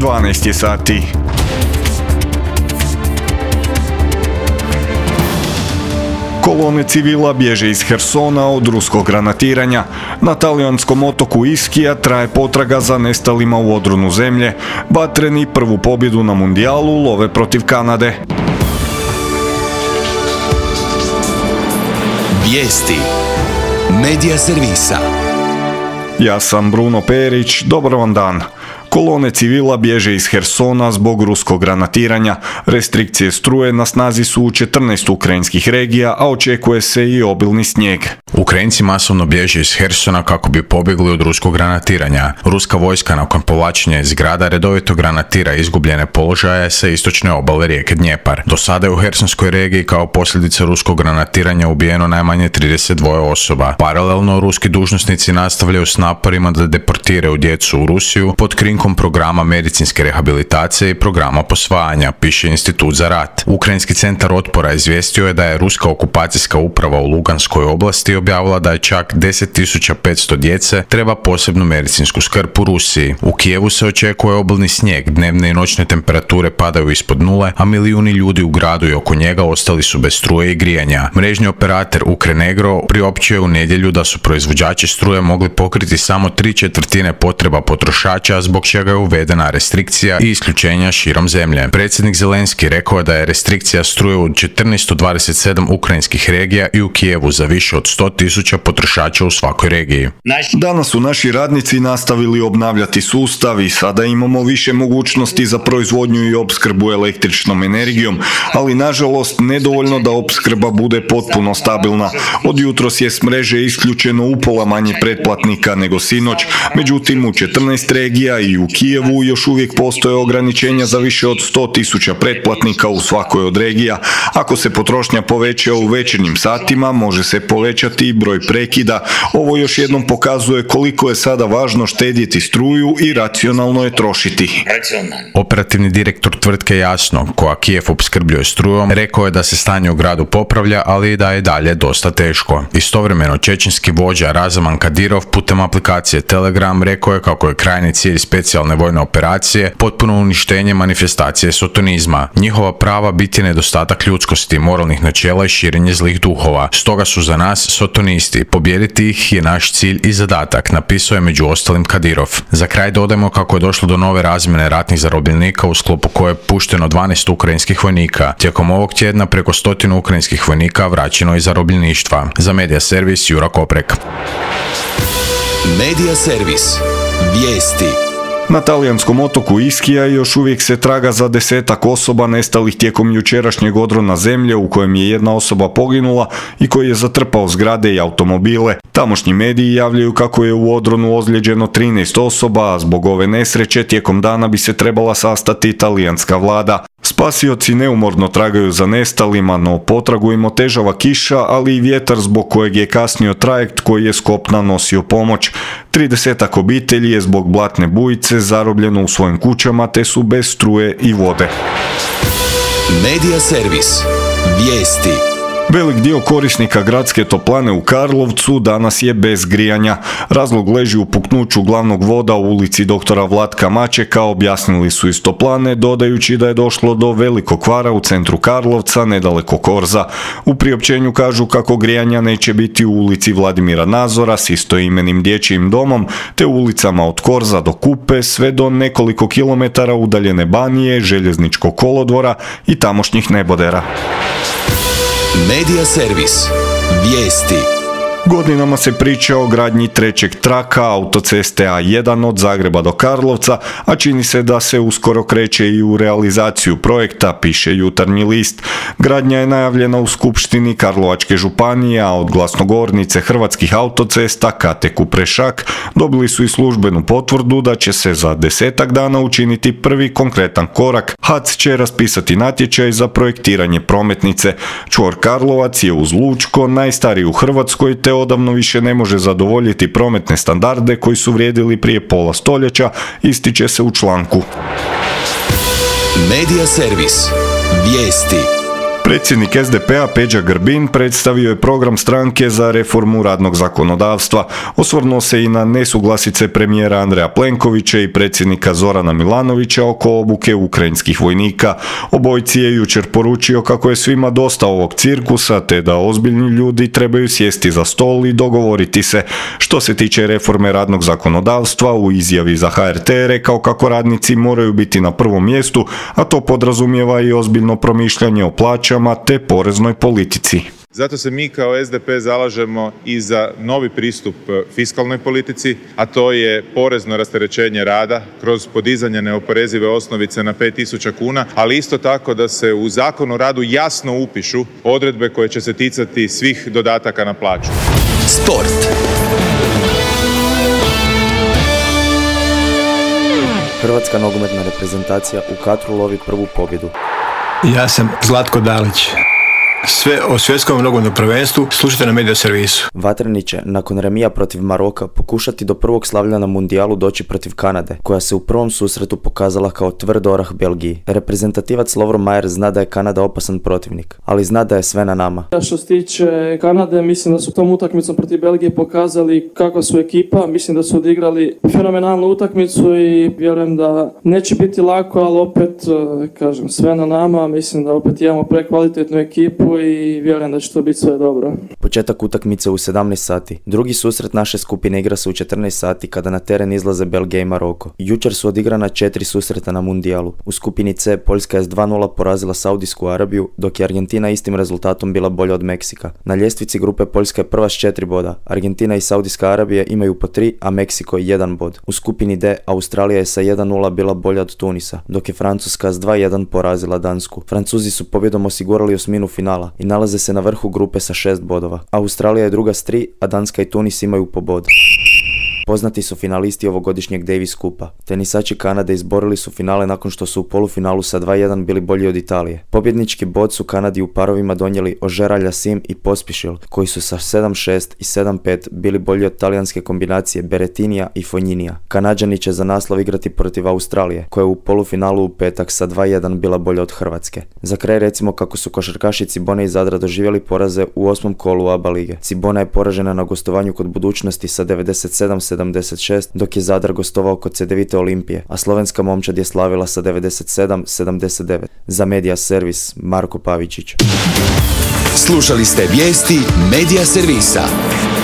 12 sati. Kolone civila bježe iz Hersona od ruskog granatiranja. Na talijanskom otoku Ischia traje potraga za nestalima u odronu zemlje. Vatreni prvu pobjedu na mundijalu love protiv Kanade. Vijesti Medija servisa. Ja sam Bruno Perić, dobar vam dan. Kolone civila bježe iz Hersona zbog ruskog granatiranja. Restrikcije struje na snazi su u 14 ukrajinskih regija, a očekuje se i obilni snijeg. Ukrajinci masovno bježe iz Hersona kako bi pobjegli od ruskog granatiranja. Ruska vojska nakon povlačenja iz grada redovito granatira izgubljene položaje sa istočne obale rijeke Dnjepar. Do sada je u Hersonskoj regiji kao posljedica ruskog granatiranja ubijeno najmanje 32 osoba. Paralelno, ruski dužnosnici nastavljaju s naporima da deportiraju djecu u Rusiju pod krinkom programa medicinske rehabilitacije i programa posvajanja, piše Institut za rat. Ukrajinski centar otpora izvijestio je da je ruska okupacijska uprava u Luganskoj oblasti objavila da je čak 10.500 djece treba posebnu medicinsku skrb u Rusiji. U Kijevu se očekuje obilni snijeg, dnevne i noćne temperature padaju ispod nule, a milijuni ljudi u gradu i oko njega ostali su bez struje i grijanja. Mrežni operator Ukrenegro priopćuje u nedjelju da su proizvođači struje mogli pokriti samo 3/4 potreba potrošača, zbog čega je uvedena restrikcija i isključenja širom zemlje. Predsjednik Zelenski rekao je da je restrikcija struje u 1427 ukrajinskih regija i u Kijevu za više od 100.000 potrošača u svakoj regiji. Danas su naši radnici nastavili obnavljati sustav i sada imamo više mogućnosti za proizvodnju i opskrbu električnom energijom, ali nažalost nedovoljno da opskrba bude potpuno stabilna. Od jutros je s mreže isključeno upola manje pretplatnika nego sinoć, međutim u 14 regija i u Kijevu još uvijek postoje ograničenja za više od 100.000 pretplatnika u svakoj od regija. Ako se potrošnja poveća u večernjim satima, može se povećati i broj prekida. Ovo još jednom pokazuje koliko je sada važno štedjeti struju i racionalno je trošiti. Operativni direktor tvrtke Jasno, koja Kijev opskrbljuje strujom, rekao je da se stanje u gradu popravlja, ali i da je dalje dosta teško. Istovremeno, čečenski vođa Razaman Kadirov putem aplikacije Telegram rekao je kako je krajnji cilj specijalne vojne operacije potpuno uništenje manifestacije sotonizma. Njihova prava biti nedostatak ljudskosti, moralnih načela i širenje zlih duhova. Stoga su za nas sotonisti. Pobijediti ih je naš cilj i zadatak, napisao je među ostalim Kadirov. Za kraj dodajemo kako je došlo do nove razmjene ratnih zarobljenika u sklopu koje je pušteno 12 ukrajinskih vojnika. Tijekom ovog tjedna preko 100 ukrajinskih vojnika vraćeno iz zarobljeništva. Za Medija servis Jura Koprek. Medija servis. Vijesti. Na talijanskom otoku Ischia još uvijek se traga za 10-ak osoba nestalih tijekom jučerašnjeg odrona zemlje u kojem je jedna osoba poginula i koji je zatrpao zgrade i automobile. Tamošnji mediji javljaju kako je u odronu ozlijeđeno 13 osoba, a zbog ove nesreće tijekom dana bi se trebala sastati talijanska vlada. Spasioci neumorno tragaju za nestalima, no potragu im otežava kiša, ali i vjetar zbog kojeg je kasnio trajekt koji je s kopna nosio pomoć. 30-ak obitelji je zbog blatne bujice zarobljeno u svojim kućama te su bez struje i vode. Medija servis. Vijesti. Velik dio korisnika gradske toplane u Karlovcu danas je bez grijanja. Razlog leži u puknuću glavnog voda u ulici doktora Vlatka Mačeka, objasnili su iz toplane, dodajući da je došlo do velikog kvara u centru Karlovca, nedaleko Korza. U priopćenju kažu kako grijanja neće biti u ulici Vladimira Nazora s istoimenim dječjim domom, te ulicama od Korza do Kupe, sve do nekoliko kilometara udaljene Banije, željezničkog kolodvora i tamošnjih nebodera. Medija servis. Vijesti. Godinama se priča o gradnji trećeg traka autoceste A1 od Zagreba do Karlovca, a čini se da se uskoro kreće i u realizaciju projekta, piše Jutarnji list. Gradnja je najavljena u skupštini Karlovačke županije, a od glasnogovornice Hrvatskih autocesta Kate Kuprešak dobili su i službenu potvrdu da će se za 10-ak dana učiniti prvi konkretan korak. HAC će raspisati natječaj za projektiranje prometnice. Čvor Karlovac je uz Lučko najstariji u Hrvatskoj te odavno više ne može zadovoljiti prometne standarde koji su vrijedili prije pola stoljeća, ističe se u članku. Medija servis. Vijesti. Predsjednik SDP-a Peđa Grbin predstavio je program stranke za reformu radnog zakonodavstva. Osvrnuo se i na nesuglasice premijera Andreja Plenkovića i predsjednika Zorana Milanovića oko obuke ukrajinskih vojnika. Obojici je jučer poručio kako je svima dosta ovog cirkusa, te da ozbiljni ljudi trebaju sjesti za stol i dogovoriti se. Što se tiče reforme radnog zakonodavstva, u izjavi za HRT je rekao kako radnici moraju biti na prvom mjestu, a to podrazumijeva i ozbiljno promišljanje o plaćama te poreznoj politici. Zato se mi kao SDP zalažemo i za novi pristup fiskalnoj politici, a to je porezno rasterećenje rada kroz podizanje neoporezive osnovice na 5.000 kuna, ali isto tako da se u Zakon o radu jasno upišu odredbe koje će se ticati svih dodataka na plaću. Sport. Hrvatska nogometna reprezentacija u Katru lovi prvu pobjedu. Ja sam Zlatko Dalić. Sve o svjetskom nogometnom prvenstvu slušajte na Media Servisu. Vatreni će, nakon remija protiv Maroka, pokušati do prvog slavlja na mundijalu doći protiv Kanade, koja se u prvom susretu pokazala kao tvrd orah Belgiji. Reprezentativac Lovro Majer zna da je Kanada opasan protivnik, ali zna da je sve na nama. Što se tiče Kanade, mislim da su tom utakmicom protiv Belgije pokazali kakva su ekipa. Mislim da su odigrali fenomenalnu utakmicu i vjerujem da neće biti lako, ali opet, kažem, sve na nama. Mislim da opet imamo prekvalitetnu ekipu i vjerujem da će to biti sve dobro. Početak utakmice u 17 sati. Drugi susret naše skupine igra se u 14 sati kada na teren izlaze Belgija i Maroko. Jučer su odigrana 4 susreta na mundijalu. U skupini C Poljska je s 2:0 porazila Saudijsku Arabiju, dok je Argentina istim rezultatom bila bolja od Meksika. Na ljestvici grupe Poljska je prva s 4 boda. Argentina i Saudijska Arabija imaju po 3, a Meksiko 1 bod. U skupini D Australija je sa 1:0 bila bolja od Tunisa, dok je Francuska s 2:1 porazila Dansku. Francuzi su pobjedom osigurali osminu finala i nalaze se na vrhu grupe sa 6 bodova. Australija je druga s 3, a Danska i Tunis imaju po bod. Poznati su finalisti ovogodišnjeg Davis Kupa. Tenisači Kanade izborili su finale nakon što su u polufinalu sa 2:1 bili bolji od Italije. Pobjednički bod su Kanadi u parovima donijeli Auger-Aliassime i Pospišil, koji su sa 7:6 i 7:5 bili bolji od talijanske kombinacije Berrettinija i Fogninija. Kanađani će za naslov igrati protiv Australije, koja je u polufinalu u petak sa 2:1 bila bolja od Hrvatske. Za kraj recimo kako su košarkaši Cibone iz Zadra doživjeli poraze u 8. kolu ABA lige. Cibona je poražena na gostovanju kod Budućnosti sa 97-76, dok je Zadar gostovao kod Cedevite Olimpije, a slovenska momčad je slavila sa 97-79. Za Media Servis, Marko Pavičić. Slušali ste vijesti Media Servisa.